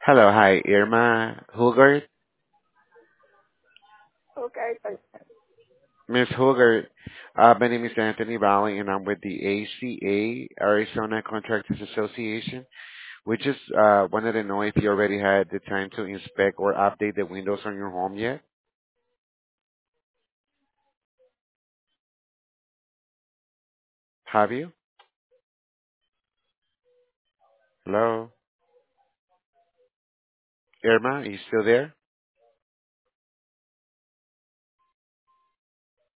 Hello, hi, Irma Hugert. Okay, thank Miss Hugert, my name is Anthony Valley, and I'm with the ACA, Arizona Contractors Association. We just wanted to know if you already had the time to inspect or update the windows on your home yet. Have you? Hello, Irma, are you still there?